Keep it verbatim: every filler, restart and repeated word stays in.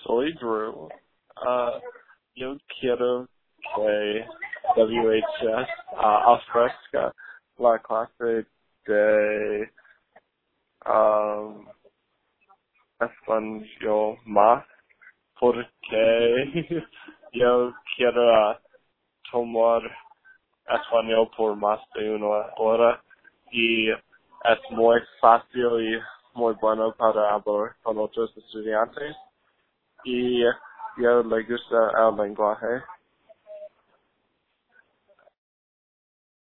soy Drew. Uh, yo quiero que W H S uh, ofrezca la clase de um, español más porque yo quiero uh, tomar español por más de una hora y es muy fácil y muy bueno para hablar con otros estudiantes y yo le gusta el lenguaje.